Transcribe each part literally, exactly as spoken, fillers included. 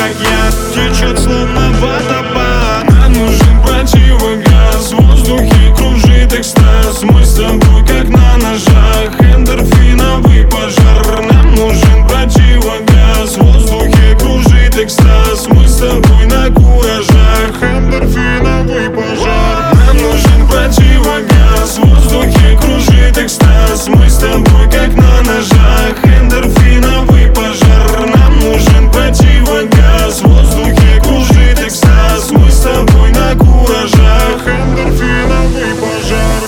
как яд, течет словно водопад. Нам нужен противогаз, в воздухе кружит экстаз. Мы с тобой как на ножах, эндорфиновый пожар. Нам нужен противогаз, в воздухе кружит экстаз. Мы с тобой на куражах, эндорфиновый пожар. Нам нужен противогаз, в воздухе кружит экстаз. Мы с тобой как на ножах, эндорфиновый пожар. Нам нужен противогаз, в воздухе кружит экстаз. Мы с тобой на куражах, эндорфиновый пожар.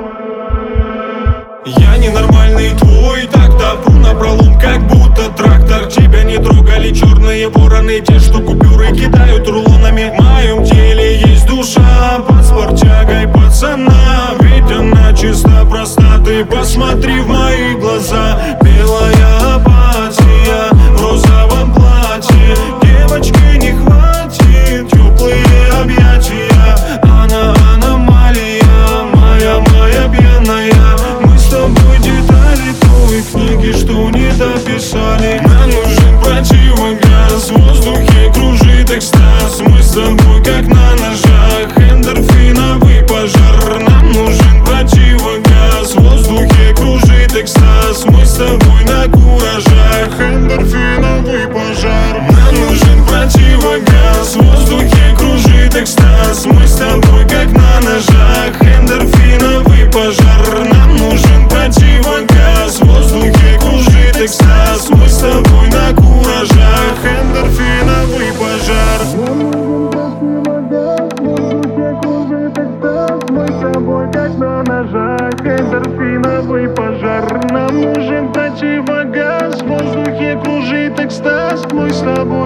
Я ненормальный твой, так-то пру напролом, как будто трактор. Тебя не трогали черные вороны, те, что купюры кидают рулонами. В моем теле есть душа, под спортягой пацана. Ведь она чисто проста, ты посмотри в мои глаза. Белая апатия в розовом платье. Девочки, не хватит теплые объятия. Она аномалия, моя, моя пьяная. Мы с тобой детали той книги, что не дописали. Нам нужен противогаз, в воздухе кружит экстаз. Мы с тобой как на ножах, эндорфиновый пожар. Нам нужен противогаз, в воздухе кружит экстаз. Мы с тобой на куражах, эндорфиновый пожар. Нам нужен противогаз, в воздухе кружит экстаз. Мы с тобой как на ножах, эндорфиновый пожар. Нам нужен противогаз, в воздухе кружит экстаз. Мы с тобой на куражах, эндорфиновый пожар. Мы с тобой как на ножах, эндорфиновый пожар. Нам нужен противогаз, в воздухе кружит экстаз. Мы с тобой